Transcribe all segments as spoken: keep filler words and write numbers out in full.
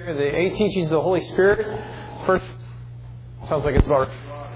The eight teachings of the Holy Spirit. First, sounds like it's about.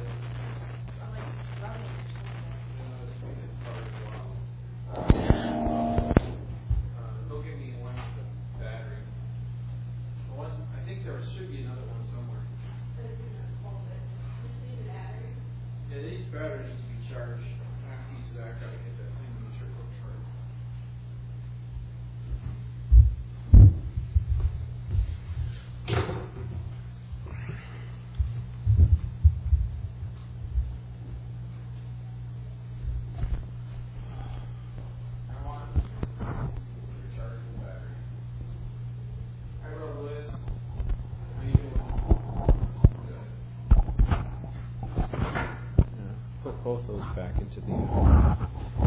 Both those back into the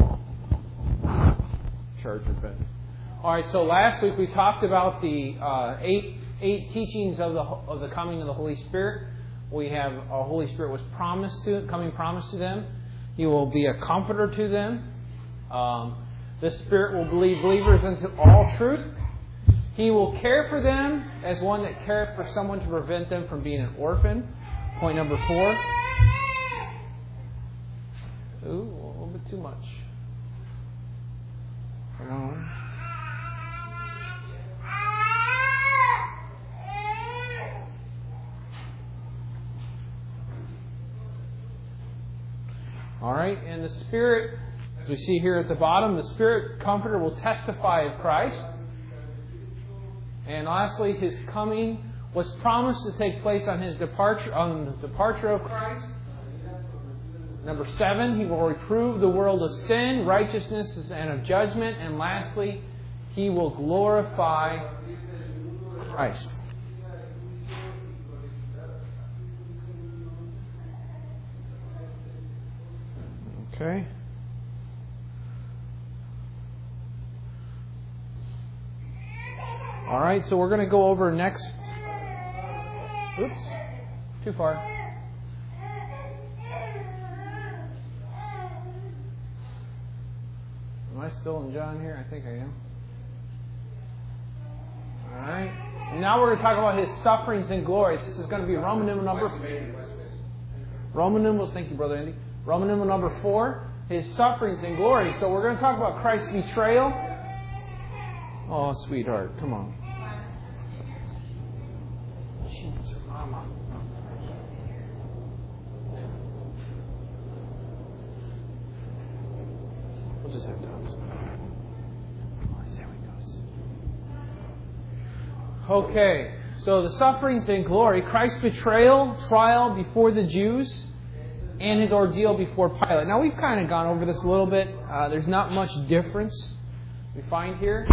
charger bed. All right. So last week we talked about the uh, eight eight teachings of the of the coming of the Holy Spirit. We have our Holy Spirit was promised to coming promised to them. He will be a comforter to them. Um, the Spirit will lead believers into all truth. He will care for them as one that cared for someone to prevent them from being an orphan. Point number four. Ooh, a little bit too much. Come on. All right, and the Spirit, as we see here at the bottom, the Spirit Comforter will testify of Christ. And lastly, His coming was promised to take place on His departure, on the departure of Christ. Number seven, He will reprove the world of sin, righteousness, and of judgment. And lastly, He will glorify Christ. Okay. All right, so we're going to go over next. Oops, too far. Am I still in John here? I think I am. All right. Now we're going to talk about His sufferings and glory. This is going to be Roman numeral number. Roman numerals. Thank you, Brother Andy. Roman numeral number four. His sufferings and glory. So we're going to talk about Christ's betrayal. Oh, sweetheart, come on. Jeez, Mama. We'll just have to. Okay, so the sufferings and glory, Christ's betrayal, trial before the Jews, and His ordeal before Pilate. Now, we've kind of gone over this a little bit. Uh, there's not much difference we find here.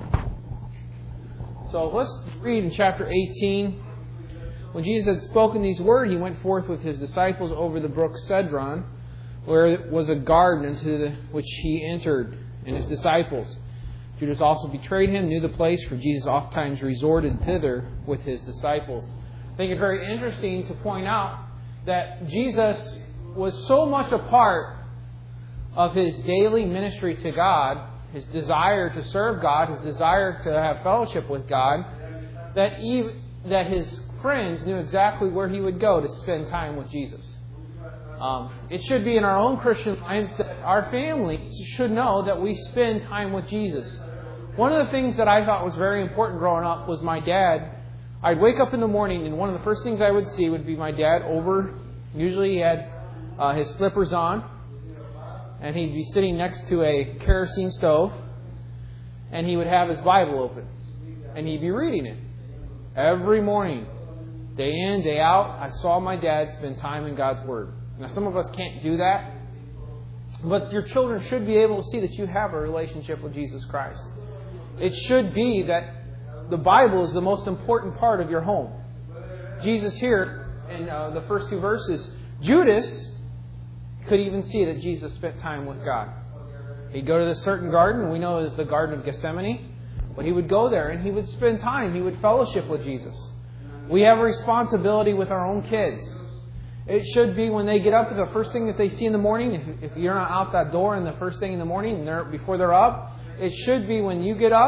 So let's read in chapter eighteen. When Jesus had spoken these words, He went forth with His disciples over the brook Cedron, where was a garden into the, which He entered, and His disciples. Judas also betrayed Him, knew the place, for Jesus oftentimes resorted thither with His disciples. I think it's very interesting to point out that Jesus was so much a part of His daily ministry to God, His desire to serve God, His desire to have fellowship with God, that even, that His friends knew exactly where He would go to spend time with Jesus. Um, it should be in our own Christian lives that our families should know that we spend time with Jesus. One of the things that I thought was very important growing up was my dad. I'd wake up in the morning and one of the first things I would see would be my dad over. Usually he had uh, his slippers on and he'd be sitting next to a kerosene stove and he would have his Bible open and he'd be reading it every morning. Day in, day out, I saw my dad spend time in God's Word. Now, some of us can't do that, but your children should be able to see that you have a relationship with Jesus Christ. It should be that the Bible is the most important part of your home. Jesus here, in uh, the first two verses, Judas could even see that Jesus spent time with God. He'd go to this certain garden, we know it is the Garden of Gethsemane, but he would go there and he would spend time, he would fellowship with Jesus. We have a responsibility with our own kids. It should be when they get up, the first thing that they see in the morning, if, if you're not out that door in the first thing in the morning and they're, before they're up, it should be when you get up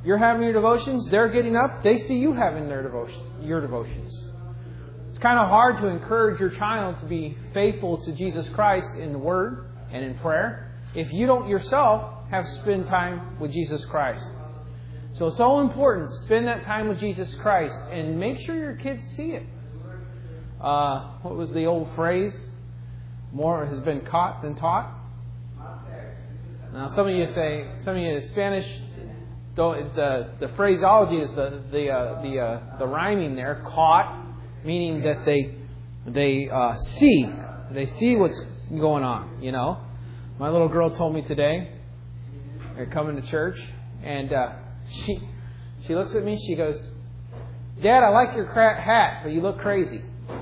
You're having your devotions. They're getting up. They see you having their devotion, your devotions. It's kind of hard to encourage your child to be faithful to Jesus Christ in the Word and in prayer if you don't yourself have spent time with Jesus Christ. So it's so important to spend that time with Jesus Christ and make sure your kids see it. Uh, what was the old phrase? More has been caught than taught. Now, some of you say, some of you Spanish, the the phraseology is the the uh, the uh, the rhyming there. Caught, meaning that they they uh, see, they see what's going on. You know, my little girl told me today. They're coming to church, and uh, she she looks at me. She goes, "Dad, I like your cra- hat, but you look crazy."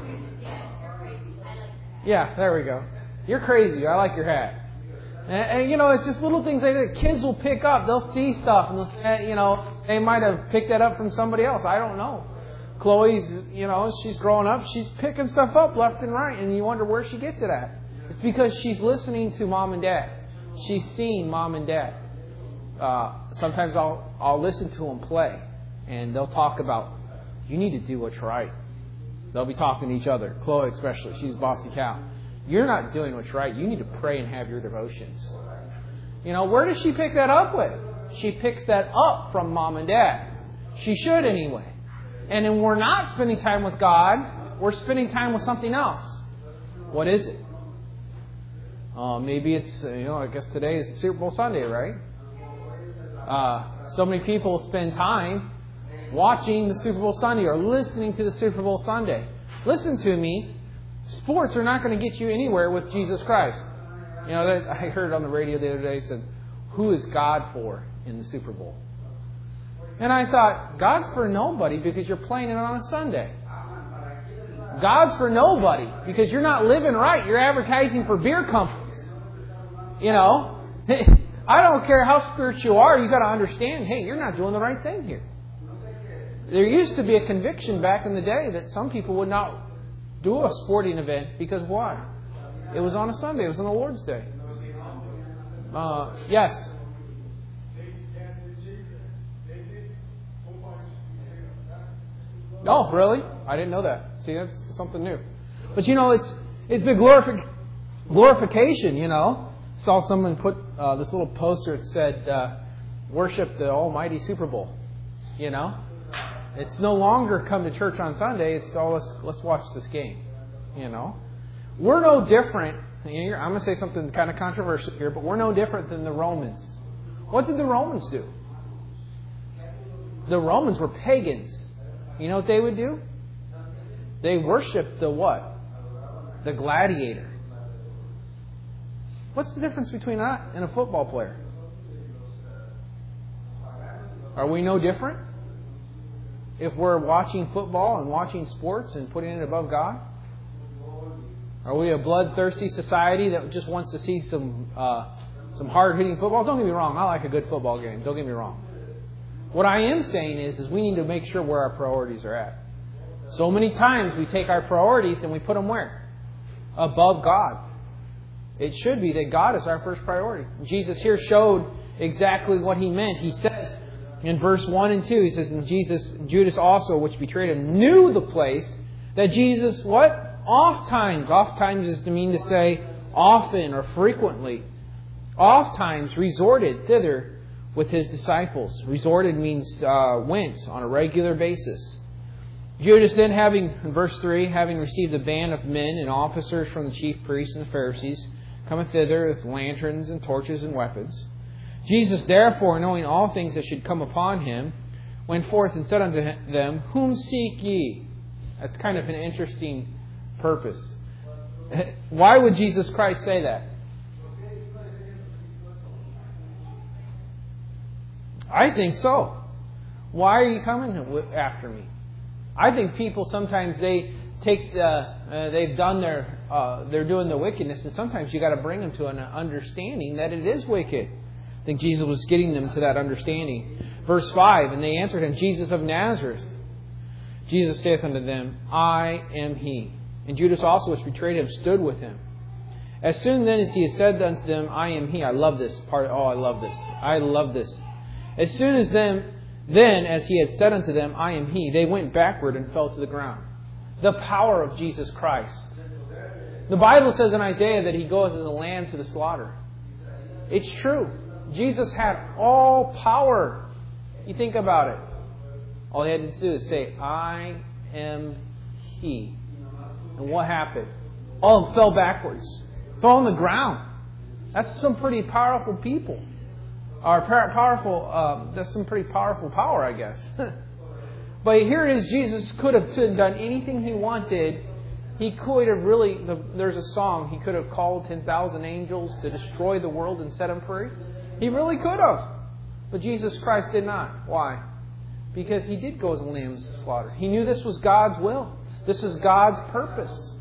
Yeah, there we go. You're crazy. I like your hat. And, and, you know, it's just little things like that. Kids will pick up. They'll see stuff. And they'll say, you know, they might have picked that up from somebody else. I don't know. Chloe's, you know, she's growing up. She's picking stuff up left and right. And you wonder where she gets it at. It's because she's listening to mom and dad. She's seeing mom and dad. Uh, sometimes I'll I'll listen to them play. And they'll talk about, you need to do what's right. They'll be talking to each other. Chloe especially. She's bossy cow. You're not doing what's right. You need to pray and have your devotions. You know, where does she pick that up with? She picks that up from mom and dad. She should anyway. And then we're not spending time with God. We're spending time with something else. What is it? Uh, maybe it's, you know, I guess today is Super Bowl Sunday, right? Uh, so many people spend time watching the Super Bowl Sunday or listening to the Super Bowl Sunday. Listen to me. Sports are not going to get you anywhere with Jesus Christ. You know, that, I heard on the radio the other day, said, who is God for in the Super Bowl? And I thought, God's for nobody because you're playing it on a Sunday. God's for nobody because you're not living right. You're advertising for beer companies. You know, I don't care how spiritual you are, you've got to understand, hey, you're not doing the right thing here. There used to be a conviction back in the day that some people would not do a sporting event because why? It was on a Sunday. It was on the Lord's Day. Uh, yes. Oh, really? I didn't know that. See, that's something new. But you know, it's it's a glorific, glorification. You know, saw someone put uh, this little poster that said, uh, "Worship the Almighty Super Bowl." You know. It's no longer come to church on Sunday. It's all, let's, let's watch this game. You know, we're no different. I'm going to say something kind of controversial here, but we're no different than the Romans. What did the Romans do? The Romans were pagans. You know what they would do? They worshipped the what? The gladiator. What's the difference between that and a football player? Are we no different? If we're watching football and watching sports and putting it above God? Are we a bloodthirsty society that just wants to see some uh, some hard-hitting football? Don't get me wrong. I like a good football game. Don't get me wrong. What I am saying is, is we need to make sure where our priorities are at. So many times we take our priorities and we put them where? Above God. It should be that God is our first priority. Jesus here showed exactly what He meant. He says, in verse one and two, he says, and Jesus, Judas also, which betrayed him, knew the place that Jesus, what? Oft times. Oft times is to mean to say often or frequently. Oft times resorted thither with his disciples. Resorted means uh, went on a regular basis. Judas then having, in verse three, having received a band of men and officers from the chief priests and the Pharisees, cometh thither with lanterns and torches and weapons. Jesus, therefore, knowing all things that should come upon him, went forth and said unto them, whom seek ye? That's kind of an interesting purpose. Why would Jesus Christ say that? I think so. Why are you coming after me? I think people sometimes they take the, uh, they've done their, uh, they're doing the wickedness, and sometimes you got to bring them to an understanding that it is wicked. I think Jesus was getting them to that understanding. Verse five, and they answered him, Jesus of Nazareth. Jesus saith unto them, I am he. And Judas also, which betrayed him, stood with him. As soon then as he had said unto them, I am he. I love this part. Oh, I love this. I love this. As soon as then, Then, as he had said unto them, I am he, they went backward and fell to the ground. The power of Jesus Christ. The Bible says in Isaiah that he goes as a lamb to the slaughter. It's true. Jesus had all power. You think about it. All he had to do is say, I am he. And what happened? All of them fell backwards. Fell on the ground. That's some pretty powerful people. Or powerful, uh, that's some pretty powerful power, I guess. But here it is, Jesus could have done anything he wanted. He could have really, there's a song, he could have called ten thousand angels to destroy the world and set them free. He really could have. But Jesus Christ did not. Why? Because he did go as a lamb to slaughter. He knew this was God's will. This is God's purpose.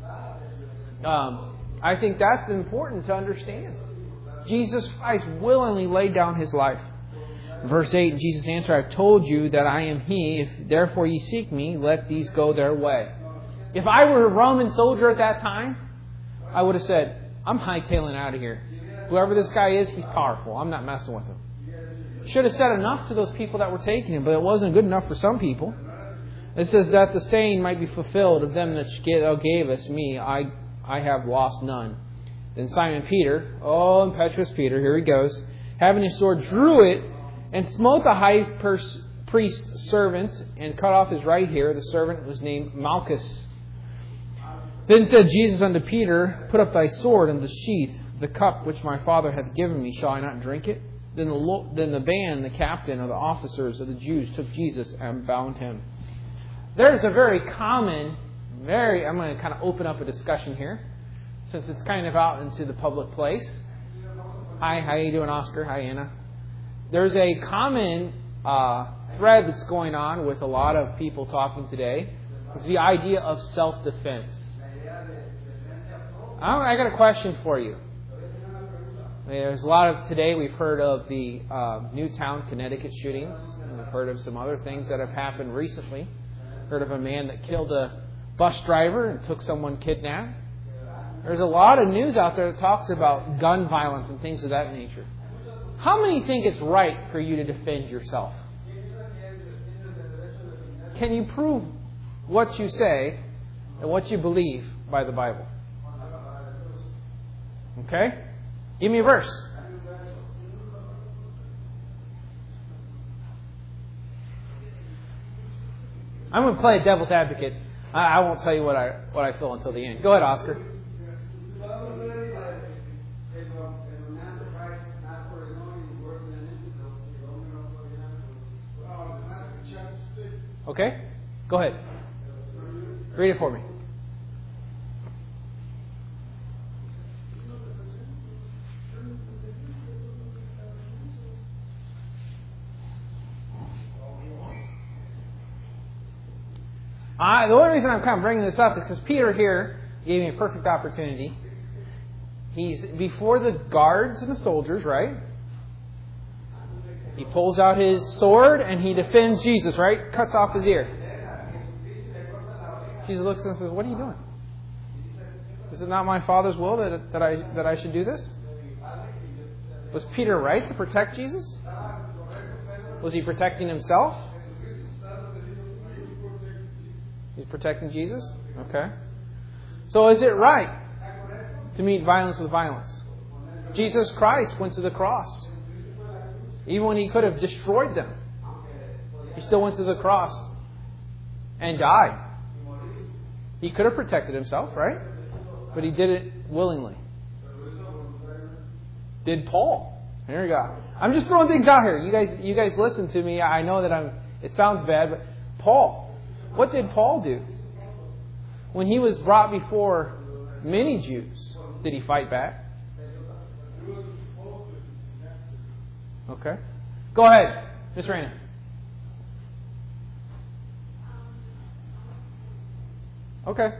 Um, I think that's important to understand. Jesus Christ willingly laid down his life. Verse eight, Jesus answered, I've told you that I am he. If therefore ye seek me, let these go their way. If I were a Roman soldier at that time, I would have said, I'm hightailing out of here. Whoever this guy is, he's powerful. I'm not messing with him. Should have said enough to those people that were taking him, but it wasn't good enough for some people. It says that the saying might be fulfilled of them that thou gavest me, I, I have lost none. Then Simon Peter, oh impetuous Peter, here he goes, having his sword, drew it and smote the high priest's servant and cut off his right ear. The servant was named Malchus. Then said Jesus unto Peter, put up thy sword in the sheath. The cup which my Father hath given me, shall I not drink it? Then the, then the band, the captain of the officers of the Jews, took Jesus and bound him. There's a very common, very, I'm going to kind of open up a discussion here, since it's kind of out into the public place. Hi, how you doing, Oscar? Hi, Anna. There's a common uh, thread that's going on with a lot of people talking today. It's the idea of self-defense. I got a question for you. There's a lot of, today we've heard of the uh, Newtown, Connecticut shootings. And we've heard of some other things that have happened recently. Heard of a man that killed a bus driver and took someone kidnapped. There's a lot of news out there that talks about gun violence and things of that nature. How many think it's right for you to defend yourself? Can you prove what you say and what you believe by the Bible? Okay? Give me a verse. I'm going to play devil's advocate. I, I won't tell you what I what I feel until the end. Go ahead, Oscar. Okay? Go ahead. Read it for me. I, the only reason I'm kind of bringing this up is because Peter here gave me a perfect opportunity. He's before the guards and the soldiers, right? He pulls out his sword and he defends Jesus, right? Cuts off his ear. Jesus looks and says, what are you doing? Is it not my Father's will that, that, I, that I should do this? Was Peter right to protect Jesus? Was he protecting himself? He's protecting Jesus? Okay. So is it right to meet violence with violence? Jesus Christ went to the cross. Even when he could have destroyed them, he still went to the cross and died. He could have protected himself, right? But he did it willingly. Did Paul? There you go. I'm just throwing things out here. You guys, you guys listen to me. I know that I'm. It sounds bad, but Paul. What did Paul do? When he was brought before many Jews, did he fight back? Okay. Go ahead, Miss Raina. Okay.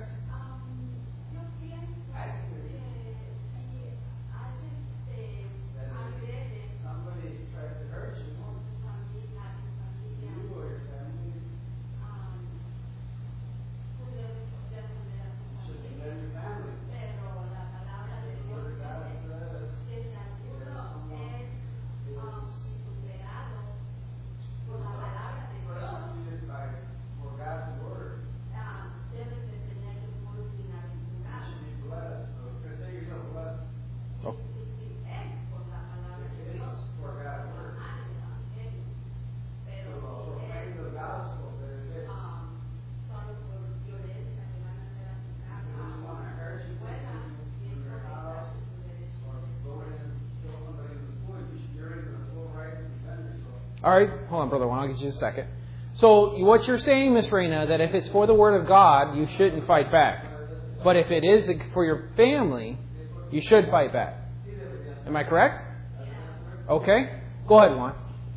All right, hold on, Brother Juan, I'll get you a second. So what you're saying, Miss Reina, that if it's for the Word of God, you shouldn't fight back. But if it is for your family, you should fight back. Am I correct? Okay. Go ahead, Juan.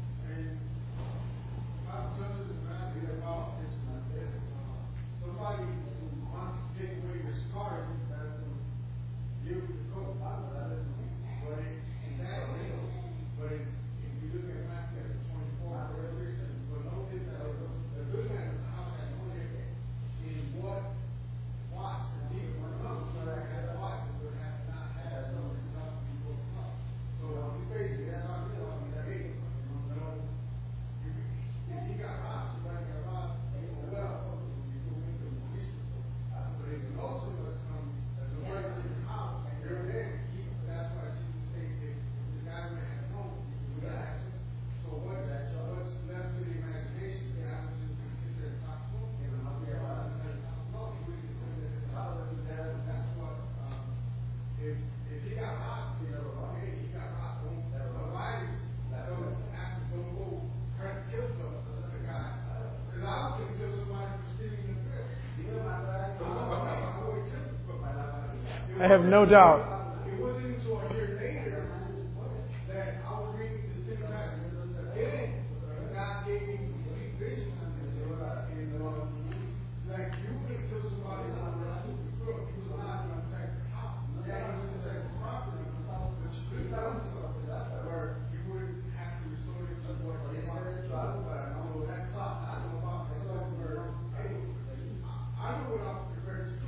I have no doubt. It wasn't until a year later that I was reading the same passage again, and God gave me complete vision on this. And uh, like you could kill somebody on the crook, you was not going to attack the house. Yeah, you was attack the property, but you could have done something where you wouldn't have to resort to what you wanted to do. I know that's not. I know about myself where hey, I know what I'm prepared to do.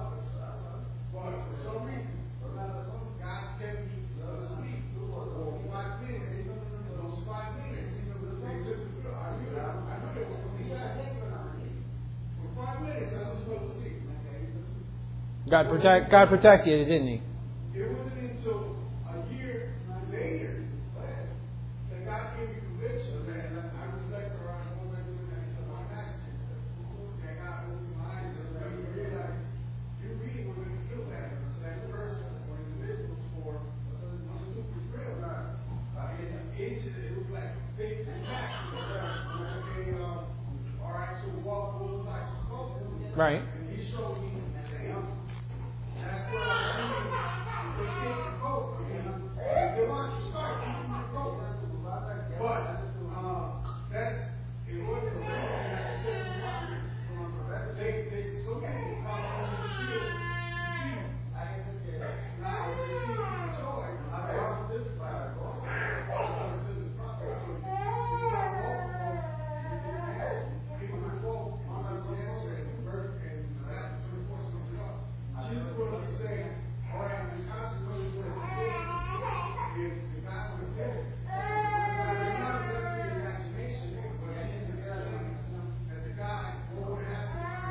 But for some reason, God kept me asleep for five minutes. Those five minutes, they took the pill. I knew that. I knew they were coming back. For five minutes, I was supposed to sleep. God protect, God protect you, didn't He? It wasn't until a year later that God gave me conviction that I reflect around what I do in my master. And God opened my eyes and made me realize you're reading what we kill that. That person or individuals for a stupid real life. It looks like things and facts. Okay, um, all right, so walk those like supposed to. Right. And He showed me damn. That's what I mean. They take the coat. I mean, they want you to start keeping the coat. But uh, that's it wasn't something that I said to my They they so many call on the shield. Now they see the joy. I want this fire. People who fall on the answer and birth and that to the force of God. Jesus would say, all right, the consequences would have been if the God would have did it. It's not exactly an imagination, but Jesus is saying that the God would have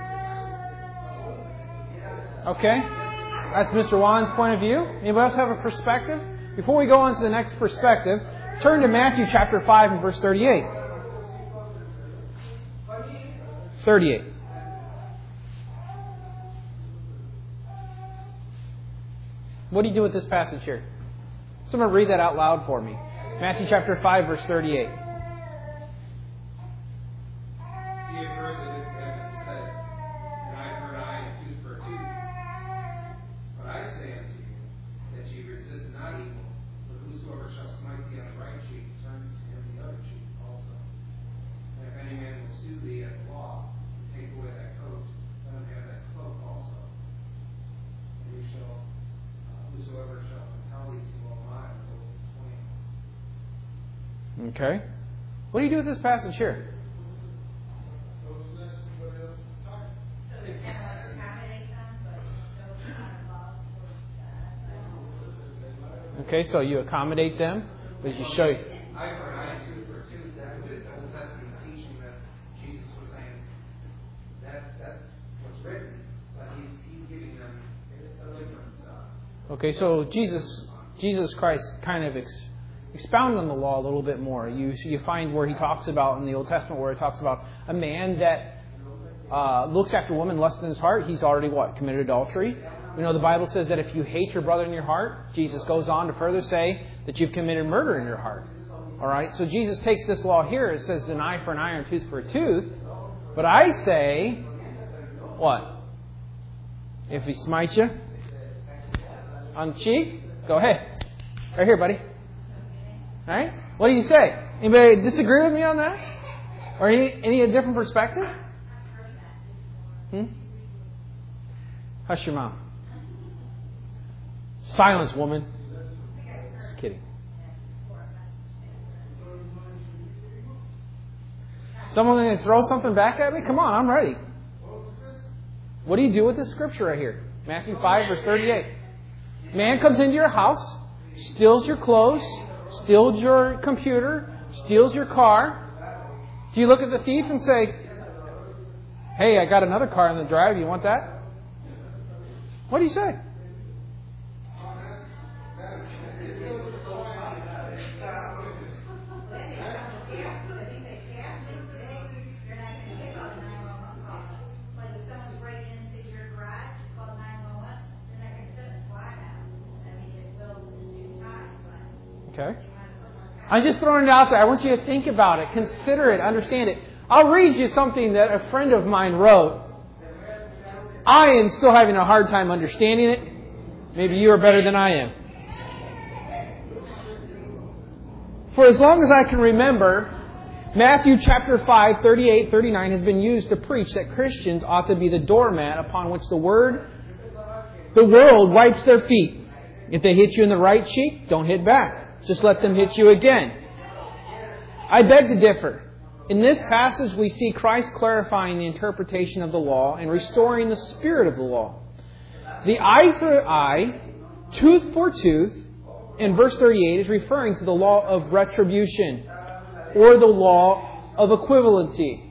happened. Okay. That's Mister Juan's point of view. Anybody else have a perspective? Before we go on to the next perspective, turn to Matthew chapter five and verse thirty-eight. thirty-eight. What do you do with this passage here? Someone read that out loud for me. Matthew chapter five, verse thirty-eight. Ye have heard that it hath been said, and I have heard eye and tooth for a tooth. But I say unto you, that ye resist not evil, but whosoever shall smite thee on the right cheek, turn to him the other cheek also. And if any man will sue thee at the law, and take away that coat, let him have that cloak also. And you shall, uh, whosoever shall compel thee to a mile, go twain. Okay. What do you do with this passage here? Okay, so you accommodate them, but you show you. I've heard eye and tooth for a tooth. That was just Old Testament teaching that Jesus was saying that that's what's written, but he's he's giving them a different. Uh, Okay, so Jesus, Jesus Christ kind of ex, expounded on the law a little bit more. You you find where He talks about in the Old Testament where He talks about a man that uh, looks after a woman lust in his heart. He's already what committed adultery. You know, the Bible says that if you hate your brother in your heart, Jesus goes on to further say that you've committed murder in your heart. All right? So Jesus takes this law here. It says an eye for an eye and a tooth for a tooth. But I say, what? If he smites you on the cheek, go ahead. Right here, buddy. All right? What do you say? Anybody disagree with me on that? Or any, any a different perspective? Hmm? Hush your mouth. Silence, woman. Just kidding. Someone going to throw something back at me? Come on, I'm ready. What do you do with this scripture right here? Matthew five, verse thirty-eight. Man comes into your house, steals your clothes, steals your computer, steals your car. Do you look at the thief and say, hey, I got another car in the drive. You want that? What do you say? Okay. I'm just throwing it out there. I want you to think about it, consider it, understand it. I'll read you something that a friend of mine wrote. I am still having a hard time understanding it. Maybe you are better than I am. For as long as I can remember, Matthew chapter five, thirty-eight, thirty-nine has been used to preach that Christians ought to be the doormat upon which the word, the world wipes their feet. If they hit you in the right cheek, don't hit back. Just let them hit you again. I beg to differ. In this passage, we see Christ clarifying the interpretation of the law and restoring the spirit of the law. The eye for eye, tooth for tooth, in verse thirty-eight is referring to the law of retribution or the law of equivalency.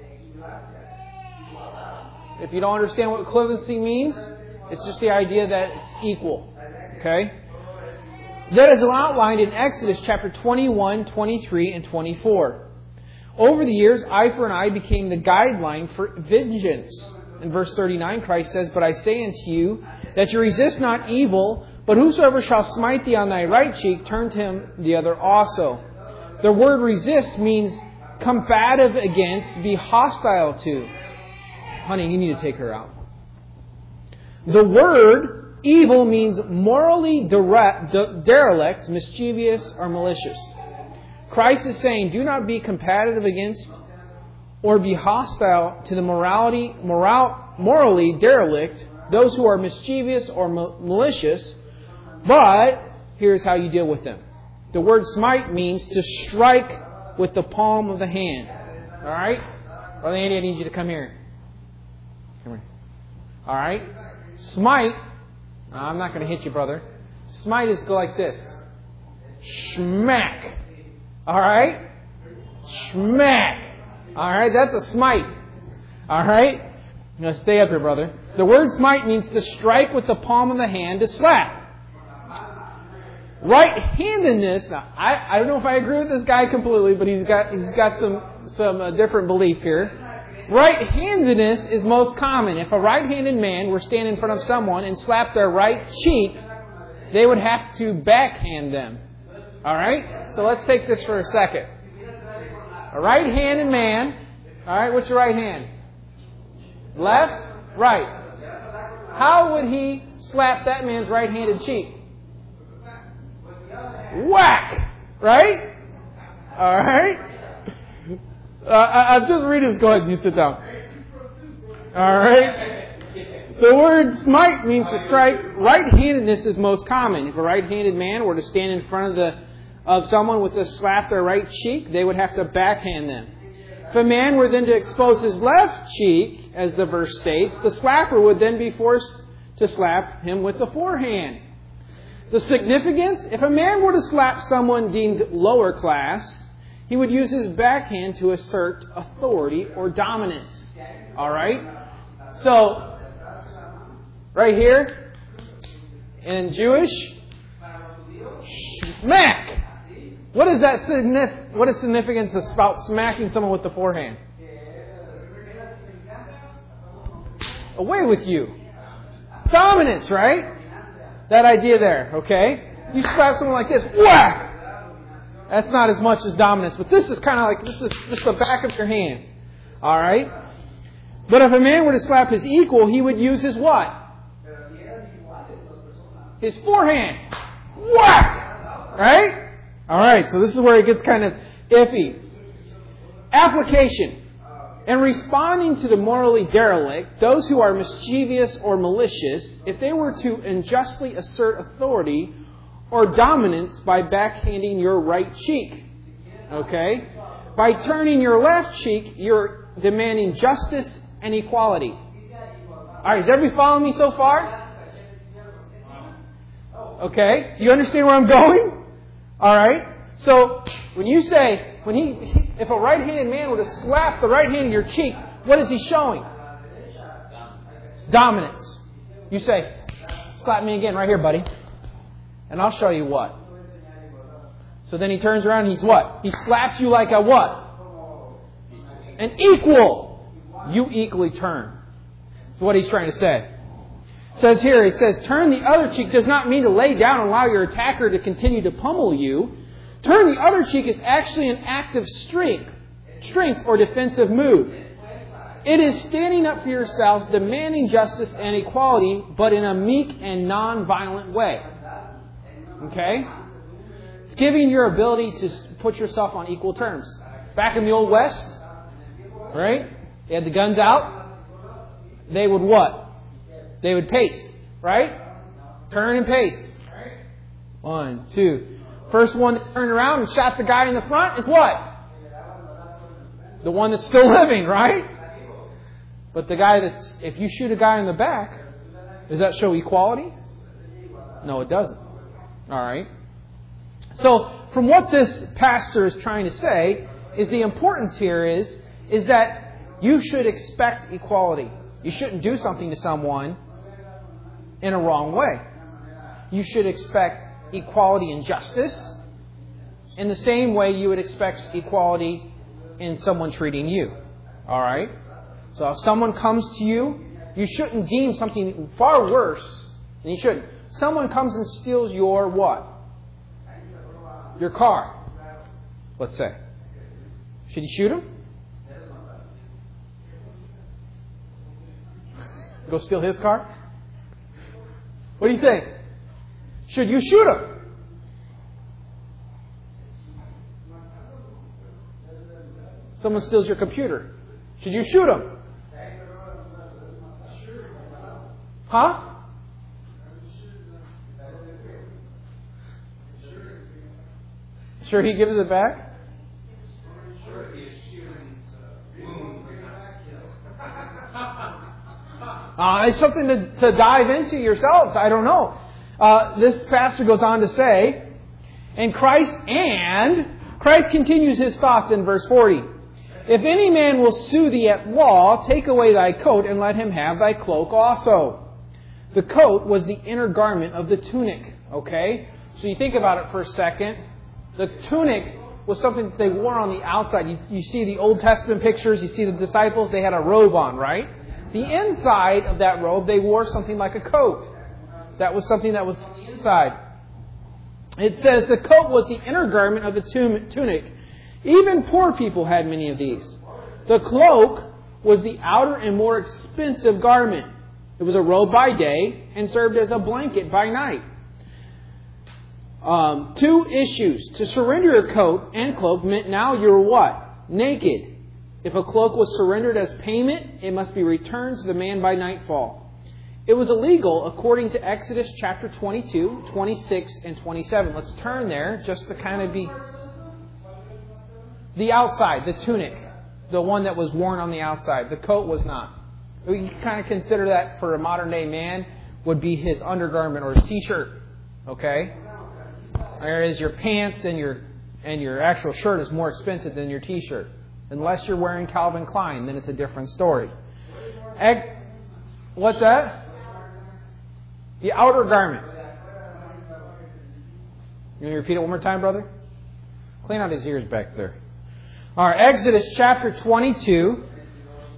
If you don't understand what equivalency means, it's just the idea that it's equal. Okay? That is outlined in Exodus chapter twenty-one, twenty-three, and twenty-four. Over the years, eye for an eye became the guideline for vengeance. In verse thirty-nine, Christ says, But I say unto you, that you resist not evil, but whosoever shall smite thee on thy right cheek, turn to him the other also. The word resist means combative against, be hostile to. Honey, you need to take her out. The word evil means morally direct, de- derelict, mischievous, or malicious. Christ is saying, do not be combative against or be hostile to the morality, moral, morally derelict, those who are mischievous or ma- malicious, but here's how you deal with them. The word smite means to strike with the palm of the hand. Alright? Brother Andy, I need you to come here. Come here. Alright? Smite. I'm not going to hit you, brother. Smite is go like this. Schmack. Alright? Schmack. Alright? That's a smite. Alright? Now stay up here, brother. The word smite means to strike with the palm of the hand, to slap. Right-handedness. Now, I, I don't know if I agree with this guy completely, but he's got he's got some some uh, different belief here. Right-handedness is most common. If a right-handed man were standing in front of someone and slapped their right cheek, they would have to backhand them. All right? So let's take this for a second. A right-handed man. All right, what's your right hand? Left? Right. How would he slap that man's right-handed cheek? Whack! Right? All right? Uh, I, I'm just reading this. Go ahead, you sit down. All right? The word smite means to strike. Right-handedness is most common. If a right-handed man were to stand in front of the of someone with a slap their right cheek, they would have to backhand them. If a man were then to expose his left cheek, as the verse states, the slapper would then be forced to slap him with the forehand. The significance, if a man were to slap someone deemed lower class, he would use his backhand to assert authority or dominance. All right? So, right here, in Jewish, smack. What is that signif- What is significance about smacking someone with the forehand? Away with you. Dominance, right? That idea there, okay? You slap someone like this, whack! That's not as much as dominance. But this is kind of like, this is just the back of your hand. All right? But if a man were to slap his equal, he would use his what? His forehand. Whack! Right? All right, so this is where it gets kind of iffy. Application. In responding to the morally derelict, those who are mischievous or malicious, if they were to unjustly assert authority or dominance by backhanding your right cheek, okay? By turning your left cheek, you're demanding justice and equality. All right, is everybody following me so far? Okay, do you understand where I'm going? All right, so when you say, when he, if a right-handed man were to slap the right hand of your cheek, what is he showing? Dominance. You say, slap me again right here, buddy. And I'll show you what. So then he turns around and he's what? He slaps you like a what? An equal. You equally turn. That's what he's trying to say. It says here, it says, turn the other cheek does not mean to lay down and allow your attacker to continue to pummel you. Turn the other cheek is actually an act of strength, strength or defensive move. It is standing up for yourselves, demanding justice and equality, but in a meek and non-violent way. Okay? It's giving your ability to put yourself on equal terms. Back in the Old West, right? They had the guns out. They would what? They would pace, right? Turn and pace. One, two. First one that turned around and shot the guy in the front is what? The one that's still living, right? But the guy that's, if you shoot a guy in the back, does that show equality? No, it doesn't. All right. So, from what this pastor is trying to say, is the importance here is, is that you should expect equality. You shouldn't do something to someone in a wrong way. You should expect equality and justice in the same way you would expect equality in someone treating you. All right? So if someone comes to you, you shouldn't deem something far worse than you shouldn't. Someone comes and steals your what? Your car. Let's say. Should you shoot him? Go steal his car? What do you think? Should you shoot him? Someone steals your computer. Should you shoot him? Huh? Sure he gives it back? Uh, it's something to, to dive into yourselves. I don't know. Uh, this pastor goes on to say, and Christ and Christ continues his thoughts in verse forty. If any man will sue thee at law, take away thy coat and let him have thy cloak also. The coat was the inner garment of the tunic. Okay? So you think about it for a second. The tunic was something that they wore on the outside. You, you see the Old Testament pictures, you see the disciples, they had a robe on, right? The inside of that robe, they wore something like a coat. That was something that was on the inside. It says the coat was the inner garment of the tunic. Even poor people had many of these. The cloak was the outer and more expensive garment. It was a robe by day and served as a blanket by night. Um, two issues. To surrender your coat and cloak meant now you're what? Naked. If a cloak was surrendered as payment, it must be returned to the man by nightfall. It was illegal according to Exodus chapter twenty-two, twenty-six, and twenty-seven. Let's turn there just to kind of be... The outside, the tunic, the one that was worn on the outside. The coat was not. We kind of consider that for a modern day man would be his undergarment or his t-shirt. Okay? Whereas your pants and your and your actual shirt is more expensive than your t-shirt. Unless you're wearing Calvin Klein, then it's a different story. Egg, what's that? The outer garment. You want to repeat it one more time, brother? Clean out his ears back there. All right, Exodus chapter twenty-two.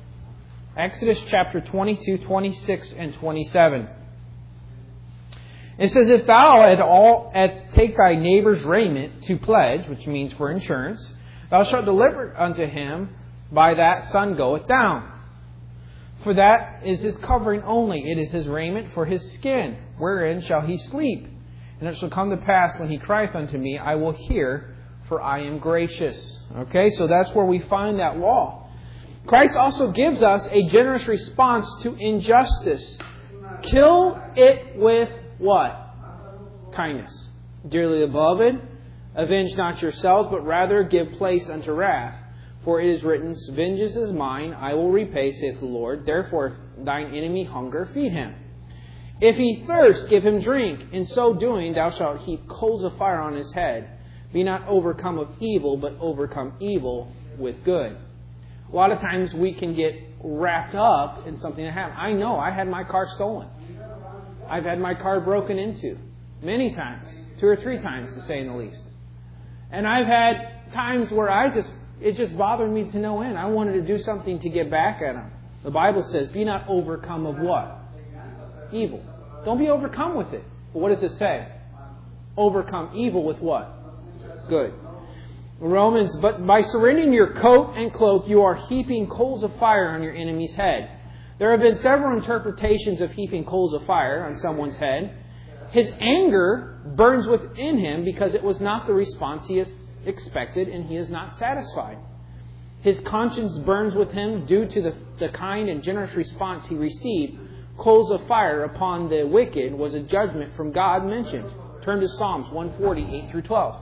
Exodus chapter twenty-two, twenty-six, and twenty-seven. It says, if thou at all at take thy neighbor's raiment to pledge, which means for insurance, thou shalt deliver it unto him by that sun goeth down. For that is his covering only. It is his raiment for his skin. Wherein shall he sleep? And it shall come to pass when he crieth unto me, I will hear, for I am gracious. Okay, so that's where we find that law. Christ also gives us a generous response to injustice. Kill it with what? Kindness. Dearly beloved, avenge not yourselves, but rather give place unto wrath. For it is written, vengeance is mine, I will repay, saith the Lord. Therefore, if thine enemy hunger, feed him. If he thirst, give him drink. In so doing, thou shalt heap coals of fire on his head. Be not overcome of evil, but overcome evil with good. A lot of times we can get wrapped up in something that happened. I know I had my car stolen. I've had my car broken into many times, two or three times to say in the least. And I've had times where I just, it just bothered me to no end. I wanted to do something to get back at them. The Bible says, be not overcome of what? Evil. Don't be overcome with it. But what does it say? Overcome evil with what? Good. Romans, but by surrendering your coat and cloak, you are heaping coals of fire on your enemy's head. There have been several interpretations of heaping coals of fire on someone's head. His anger burns within him because it was not the response he has expected and he is not satisfied. His conscience burns with him due to the, the kind and generous response he received. Coals of fire upon the wicked was a judgment from God mentioned. Turn to Psalms one forty, eight through twelve.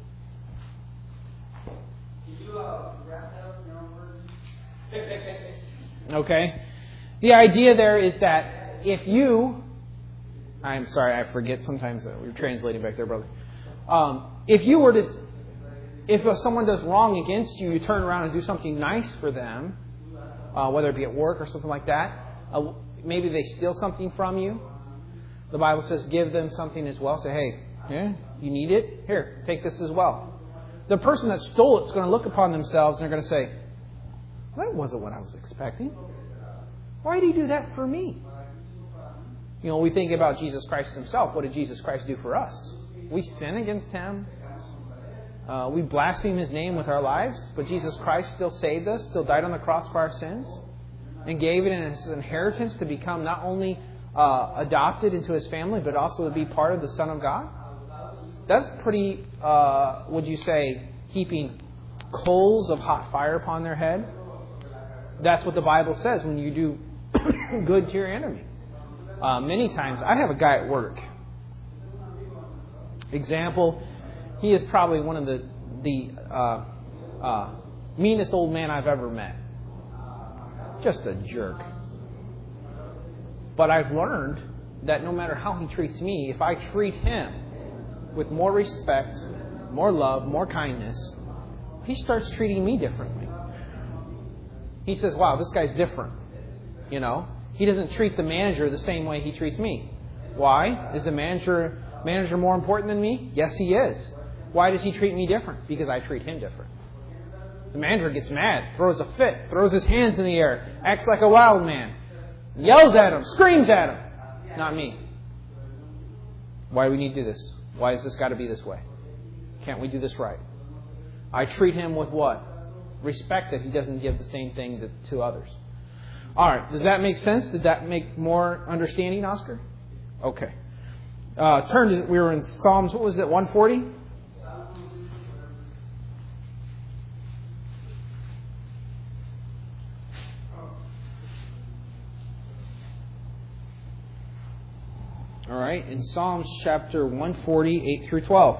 Okay. The idea there is that if you... I'm sorry, I forget sometimes. Uh, we're translating back there, brother. Um, if you were to... If uh, someone does wrong against you, you turn around and do something nice for them, uh, whether it be at work or something like that. Uh, maybe they steal something from you. The Bible says give them something as well. Say, hey, yeah, you need it? Here, take this as well. The person that stole it is going to look upon themselves and they're going to say, that wasn't what I was expecting. Why did he do that for me? You know, we think about Jesus Christ himself. What did Jesus Christ do for us? We sin against him. Uh, we blaspheme his name with our lives. But Jesus Christ still saved us, still died on the cross for our sins, and gave it as an inheritance to become not only uh, adopted into his family, but also to be part of the Son of God. That's pretty, uh, would you say, heaping coals of hot fire upon their head? That's what the Bible says when you do good to your enemy. Uh, many times, I have a guy at work. Example, he is probably one of the the uh, uh, meanest old man I've ever met. Just a jerk. But I've learned that no matter how he treats me, if I treat him with more respect, more love, more kindness, he starts treating me differently. He says, wow, this guy's different. You know, he doesn't treat the manager the same way he treats me. Why? Is the manager manager more important than me? Yes, he is. Why does he treat me different? Because I treat him different. The manager gets mad, throws a fit, throws his hands in the air, acts like a wild man, yells at him, screams at him. Not me. Why do we need to do this? Why has this got to be this way? Can't we do this right? I treat him with what? Respect that he doesn't give the same thing to, to others. All right. Does that make sense? Did that make more understanding, Oscar? Okay. Uh, turn to, we were in Psalms, what was it, one forty? All right. In Psalms chapter one forty, eight through twelve.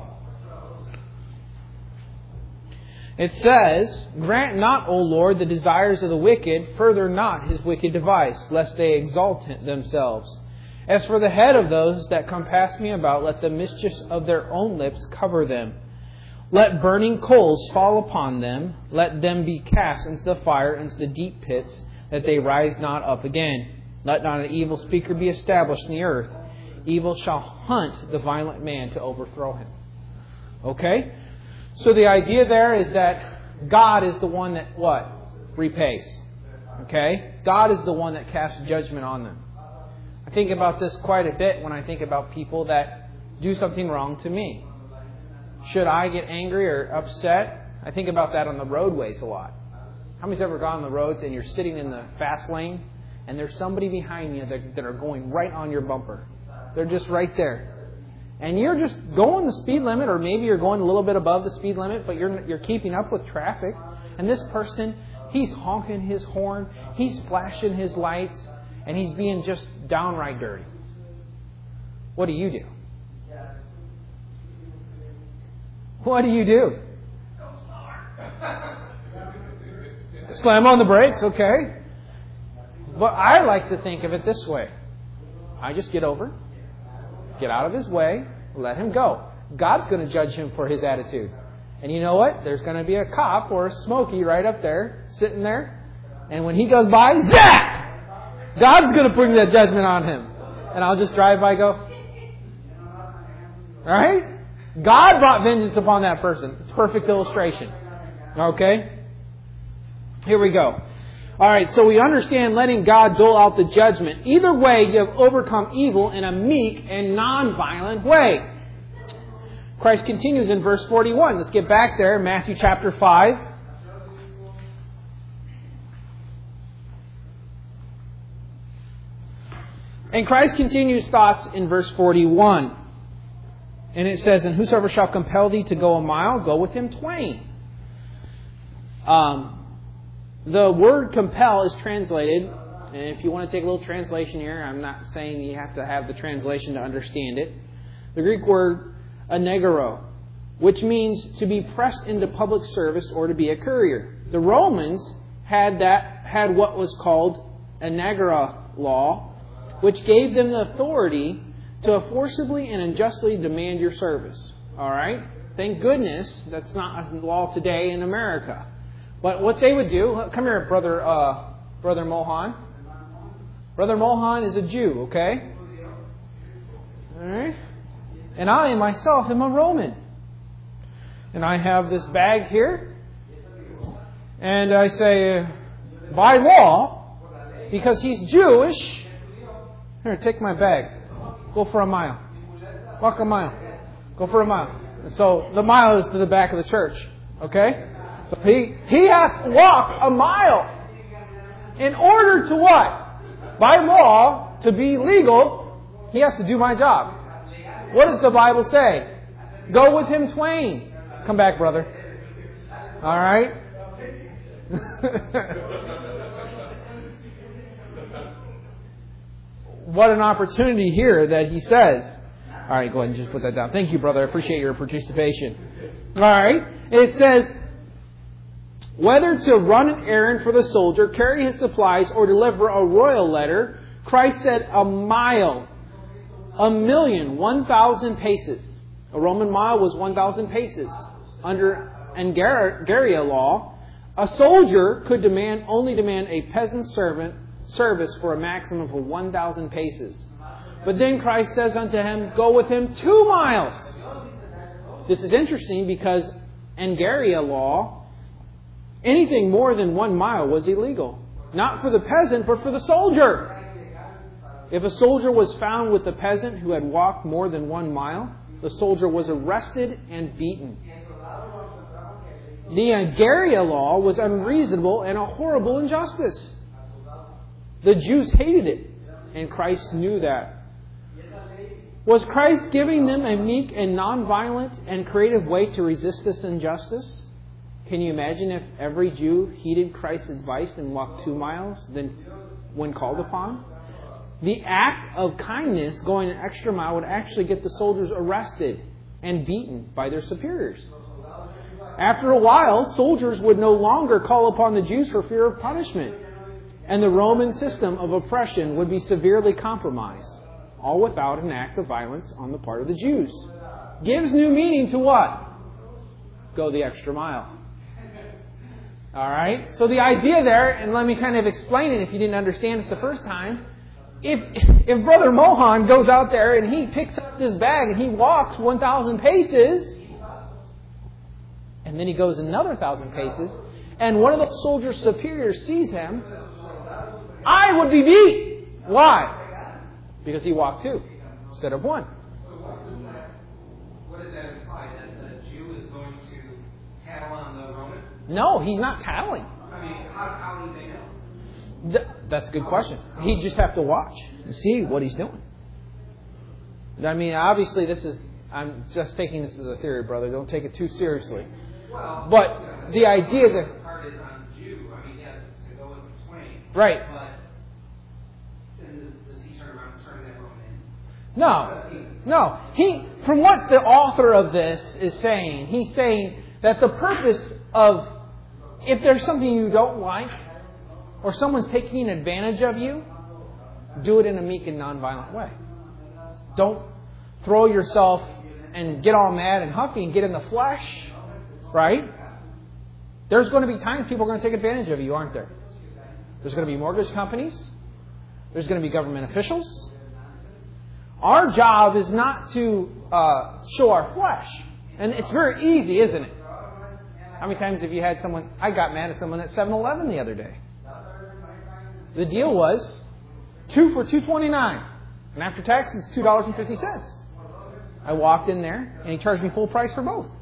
It says, grant not, O Lord, the desires of the wicked, further not his wicked device, lest they exalt themselves. As for the head of those that compass me about, let the mischiefs of their own lips cover them. Let burning coals fall upon them. Let them be cast into the fire, into the deep pits, that they rise not up again. Let not an evil speaker be established in the earth. Evil shall hunt the violent man to overthrow him. Okay? So the idea there is that God is the one that, what? Repays. Okay? God is the one that casts judgment on them. I think about this quite a bit when I think about people that do something wrong to me. Should I get angry or upset? I think about that on the roadways a lot. How many's ever gone on the roads and you're sitting in the fast lane and there's somebody behind you that, that are going right on your bumper? They're just right there. And you're just going the speed limit, or maybe you're going a little bit above the speed limit, but you're you're keeping up with traffic. And this person, he's honking his horn, he's flashing his lights, and he's being just downright dirty. What do you do? What do you do? Slam on the brakes, okay. But I like to think of it this way. I just get over, get out of his way, let him go. God's going to judge him for his attitude. And you know what? There's going to be a cop or a Smokey right up there, sitting there. And when he goes by, zap! God's going to bring that judgment on him. And I'll just drive by and go, right? God brought vengeance upon that person. It's a perfect illustration. Okay? Here we go. All right, so we understand letting God dole out the judgment. Either way, you have overcome evil in a meek and non-violent way. Christ continues in verse forty-one. Let's get back there, Matthew chapter five. And Christ continues thoughts in verse forty-one. And it says, "And whosoever shall compel thee to go a mile, go with him twain." Um... The word compel is translated, and if you want to take a little translation here, I'm not saying you have to have the translation to understand it. The Greek word anegaro, which means to be pressed into public service or to be a courier. The Romans had that had what was called anagora law, which gave them the authority to forcibly and unjustly demand your service. All right? Thank goodness that's not a law today in America. But what they would do, come here, brother, uh, brother Mohan. Brother Mohan is a Jew, okay? All right. And I myself am a Roman. And I have this bag here. And I say, by law, because he's Jewish, here, take my bag. Go for a mile. Walk a mile. Go for a mile. So the mile is to the back of the church, okay? So he, he has to walk a mile in order to what? By law, to be legal, he has to do my job. What does the Bible say? Go with him twain. Come back, brother. All right? What an opportunity here that he says. All right, go ahead and just put that down. Thank you, brother. I appreciate your participation. All right. It says, whether to run an errand for the soldier, carry his supplies, or deliver a royal letter, Christ said a mile, a million, one thousand paces. A Roman mile was one thousand paces. Under Angaria law, a soldier could demand only demand a peasant servant service for a maximum of one thousand paces. But then Christ says unto him, go with him two miles. This is interesting because Angaria law, anything more than one mile was illegal. Not for the peasant, but for the soldier. If a soldier was found with the peasant who had walked more than one mile, the soldier was arrested and beaten. The Angaria law was unreasonable and a horrible injustice. The Jews hated it, and Christ knew that. Was Christ giving them a meek and non-violent and creative way to resist this injustice? Can you imagine if every Jew heeded Christ's advice and walked two miles then when called upon? The act of kindness, going an extra mile, would actually get the soldiers arrested and beaten by their superiors. After a while, soldiers would no longer call upon the Jews for fear of punishment, and the Roman system of oppression would be severely compromised, all without an act of violence on the part of the Jews. Gives new meaning to what? Go the extra mile. All right? So the idea there, and let me kind of explain it if you didn't understand it the first time. If if Brother Mohan goes out there and he picks up this bag and he walks one thousand paces, and then he goes another one thousand paces, and one of the soldiers' superiors sees him, I would be beat. Why? Because he walked two instead of one. So what does that, what does that imply? That the Jew is going to tattle on the Roman? No, he's not tattling. I mean, how, how do they know? Th- that's a good question. He'd just have to watch and see what he's doing. I mean, obviously, this is, I'm just taking this as a theory, brother. Don't take it too seriously. Well, But you know, the idea that... the part is on Jew. I mean, yes, it's to go with the twain. Right. But then does he turn around and turn that Roman in? No. No. He, from what the author of this is saying, he's saying that the purpose of, if there's something you don't like, or someone's taking advantage of you, do it in a meek and nonviolent way. Don't throw yourself and get all mad and huffy and get in the flesh, right? There's going to be times people are going to take advantage of you, aren't there? There's going to be mortgage companies. There's going to be government officials. Our job is not to uh, show our flesh. And it's very easy, isn't it? How many times have you had someone... I got mad at someone at seven eleven the other day. The deal was two for two twenty-nine. And after tax, it's two dollars and fifty cents. I walked in there, and he charged me full price for both.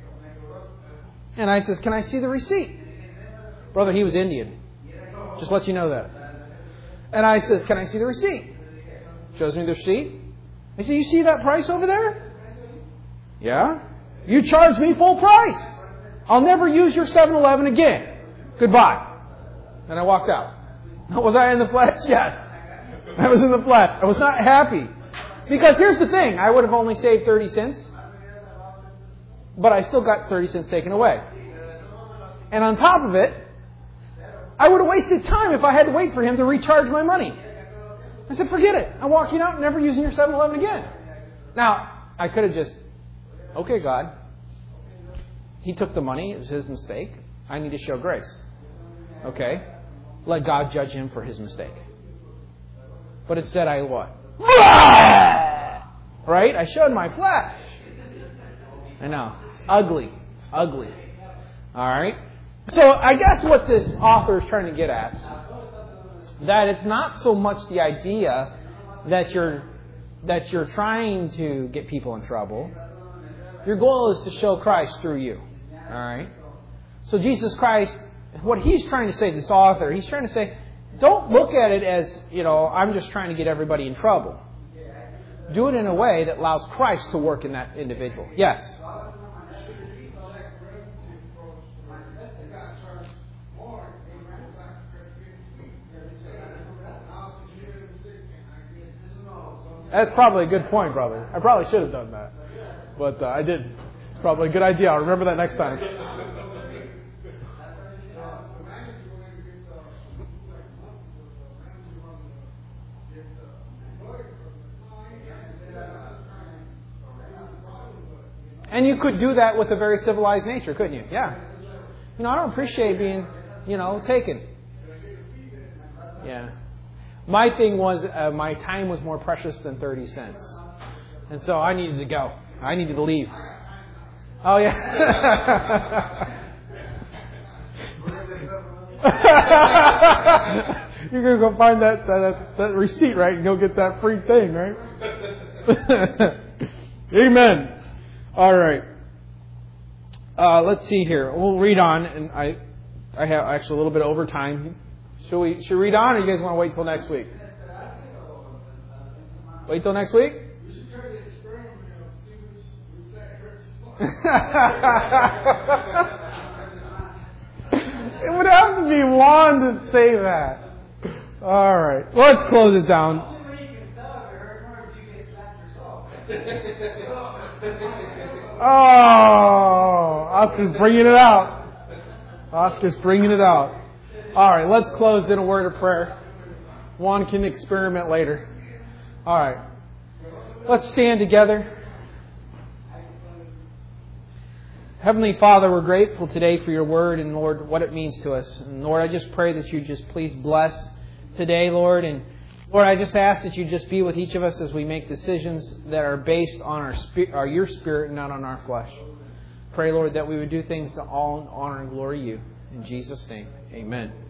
And I says, can I see the receipt? Brother, he was Indian. Just let you know that. And I says, can I see the receipt? Shows me the receipt. I said, you see that price over there? Yeah. You charged me full price. I'll never use your seven eleven again. Goodbye. And I walked out. Was I in the flesh? Yes. I was in the flesh. I was not happy. Because here's the thing. I would have only saved thirty cents. But I still got thirty cents taken away. And on top of it, I would have wasted time if I had to wait for him to recharge my money. I said, forget it. I'm walking out and never using your seven eleven again. Now, I could have just, okay, God. He took the money. It was his mistake. I need to show grace. Okay. Let God judge him for his mistake. But instead I what? Right? I showed my flesh. I know. It's ugly. It's ugly. Alright? So I guess what this author is trying to get at, that it's not so much the idea that you're that you're trying to get people in trouble. Your goal is to show Christ through you. Alright? So Jesus Christ, what he's trying to say, this author, he's trying to say, don't look at it as, you know, I'm just trying to get everybody in trouble. Do it in a way that allows Christ to work in that individual. Yes? That's probably a good point, brother. I probably should have done that. But uh, I didn't. It's probably a good idea. I'll remember that next time. And you could do that with a very civilized nature, couldn't you? Yeah. You know, I don't appreciate being, you know, taken. Yeah. My thing was, uh, my time was more precious than thirty cents. And so I needed to go. I needed to leave. Oh, yeah. You're going to go find that, that, that receipt, right? And go get that free thing, right? Amen. All right. Uh, let's see here. We'll read on, and I, I have actually a little bit over time. Should we should we read on, or you guys want to wait till next week? Wait till next week. It would have to be Juan to say that. All right. Let's close it down. Oh, Oscar's bringing it out. Oscar's bringing it out. All right, let's close in a word of prayer. Juan can experiment later. All right. Let's stand together. Heavenly Father, we're grateful today for your word and, Lord, what it means to us. And, Lord, I just pray that you just please bless today, Lord. And, Lord, I just ask that you just be with each of us as we make decisions that are based on our spirit, or your spirit, and not on our flesh. Pray, Lord, that we would do things to all honor and glory you. In Jesus' name, amen.